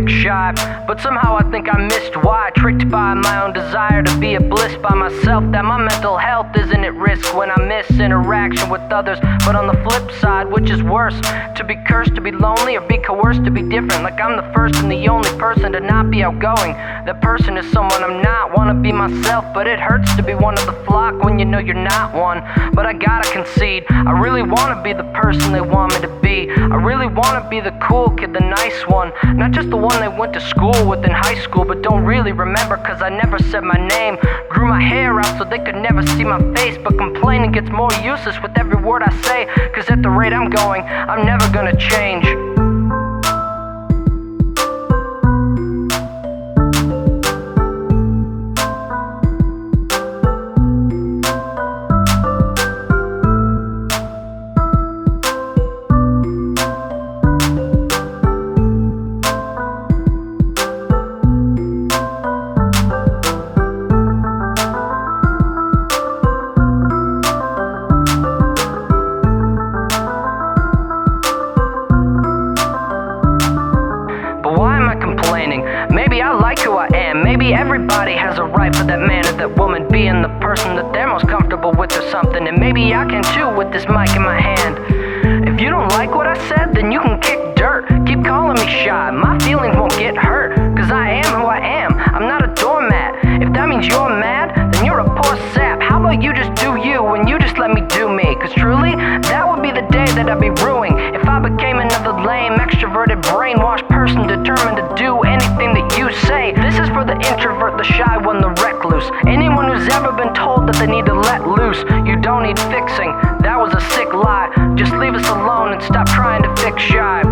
fix shy. But somehow I think I missed why. Tricked by my own desire to be a bliss by myself, that my mental health isn't at risk when I miss interaction with others. But on the flip side, which is worse? To be cursed to be lonely, or be coerced to be different? Like I'm the first and the only person to not be outgoing. That person is someone I'm not. Wanna be myself, but it hurts to be one of the flock when you know you're not one. But I gotta concede, I really wanna be the person they want me to be. I really wanna be the cool kid, the nice one, not just the one they went to school with in high school but don't really remember, cause I never said my name. Grew my hair out so they could never see my face, but complaining gets more useless with every word I say, cause at the rate I'm going, I'm never gonna change. Maybe I like who I am. Maybe everybody has a right for that man or that woman being the person that they're most comfortable with or something. And maybe I can too with this mic in my hand. If you don't like what I said, then you can kick dirt. Keep calling me shy, my feelings won't get hurt, cause I am who I am, I'm not a doormat. If that means you're mad, then you're a poor sap. How about you just do you and you just let me do me? Cause truly, that would be the day that I'd be ruining if I became another lame, extroverted, brainwashed person determined to do anything that you say. This is for the introvert, the shy one, the recluse. Anyone who's ever been told that they need to let loose. You don't need fixing, that was a sick lie. Just leave us alone and stop trying to fix shy.